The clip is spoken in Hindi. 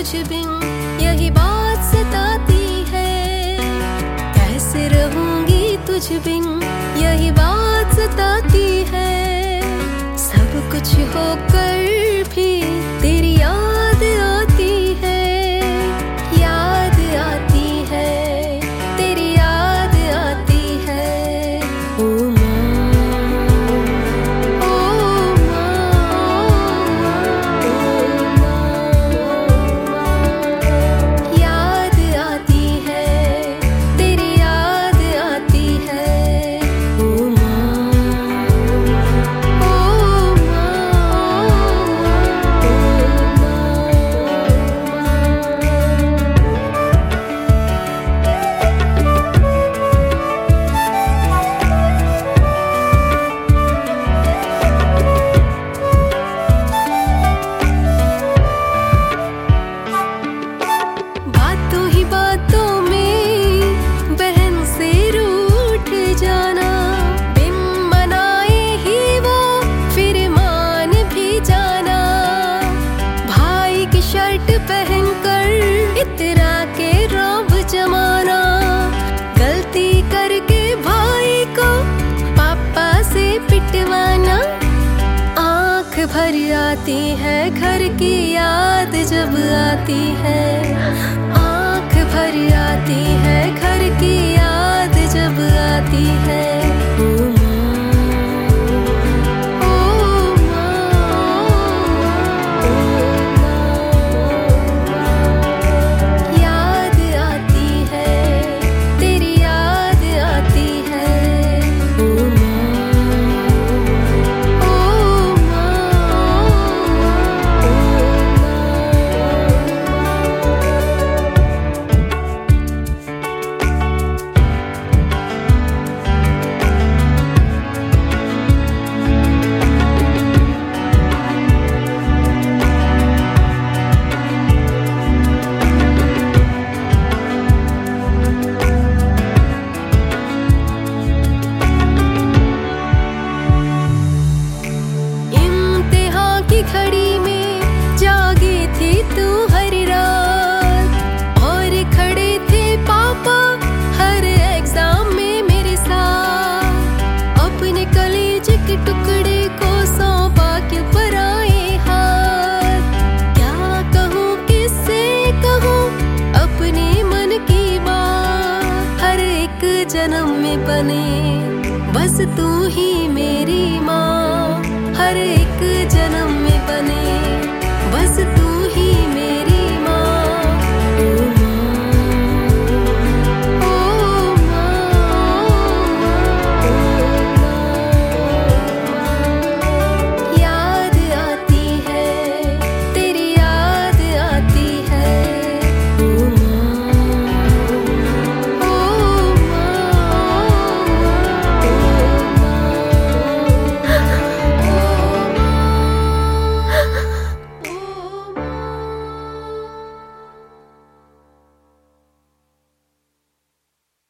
तुझ बिन, यही बात सताती है। कैसे रहूंगी तुझ बिन, यही बात सताती है। सब कुछ होकर भी तेरी याद आती है, याद आती है, तेरी याद आती है। ओ जमाना, गलती करके भाई को पापा से पिटवाना। आँख भर आती है घर की याद जब आती है, आँख भर आती है घर की याद जब आती है। घड़ी में जागी थी तू हर रात, और खड़े थे पापा हर एग्जाम में मेरे साथ। अपने कलेज के टुकड़े को सौंपा क्यों पराए हाथ। क्या कहूँ किससे कहूँ अपने मन की बात। हर एक जन्म में बने बस तू ही मेरी माँ, हर एक जन्म